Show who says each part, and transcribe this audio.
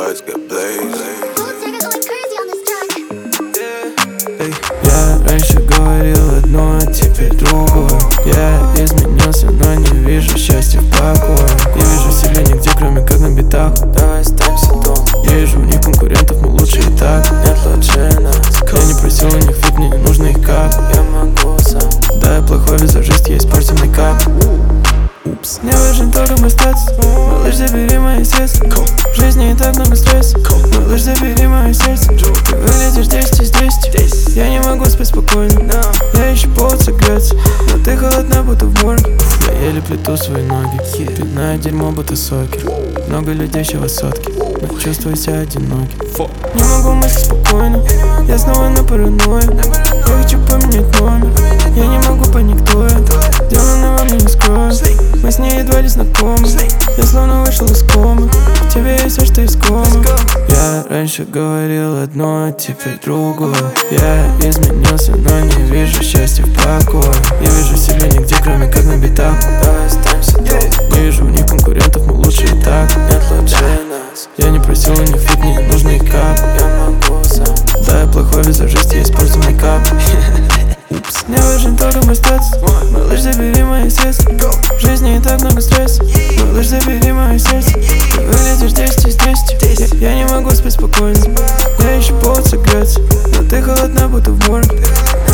Speaker 1: Let's get blazed.
Speaker 2: Я раньше говорил одно, а теперь другое. Я изменился, но не вижу счастья в покое. Не вижу себя нигде, кроме как на битах. Давай оставимся дома. Я вижу в них конкурентов, мы лучше и так. Нет лучше нас. Я не просил у них фит, мне не нужно их кап. Я могу сам. Да, я плохой визажист, я испорченный кап. Упс. Не важен только мой статус. Малыш, забери мое сердце. В жизни и так много стресса. Малыш, забери мое сердце. Ты выглядишь 10 из 10. Я не могу спать спокойно. Я ищу повод согреться, но ты холодна, будто в морге. Я еле плету свои ноги. Пинаю дерьмо, будто сокер. Много людей еще высотки, но чувствую себя одиноким. Не могу мыслить спокойно. Я снова на паранойе. Я хочу поменять номер. Я не могу понять, кто я. Сделано во мне не скрою. Мы с ней едва ли знакомы. Я словно вышел из комы. В тебе есть все, что искомы. Я раньше говорил одно, а теперь другое. Я изменился, но не вижу счастья в покое. Я вижу себя нигде, кроме как на битах. Давай оставимся дома. Не вижу в них конкурентов, мы лучше и так. Нет лучше нас. Я не просил у них фит, мне не нужно их кап. Я могу сам. Да, я плохой визажист, я испортил мейкап. Упс. Не важен только мой статус. Малыш, забери мое сердце. В жизни и так много стресса. Малыш, забери мое сердце. Ты выглядишь 10 из 10. Я не могу спать спокойно. Я ищу повод согреться, но ты холодна, будто в морге.